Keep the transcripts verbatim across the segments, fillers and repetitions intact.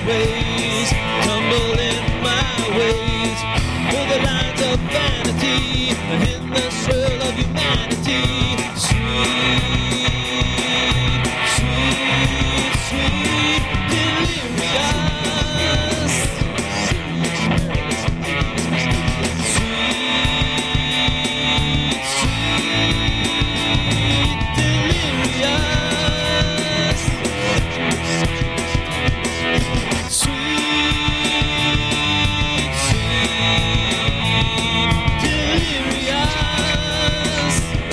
ways, tumbling my ways, through the lines of vanity, in the swirl of humanity. Sweet, sweet, sweet, delirious. Sweet, sweet, delirious. Sweet, sweet, delirious.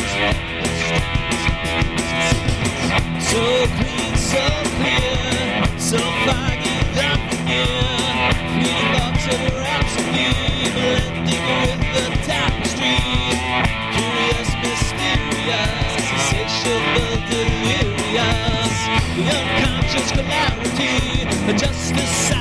So clean, so clear, so foggy that near. Fleeting thoughts of rhapsody, blending with the tapestry. Curious, mysterious, insatiable, delirious. The unconscious clarity, just a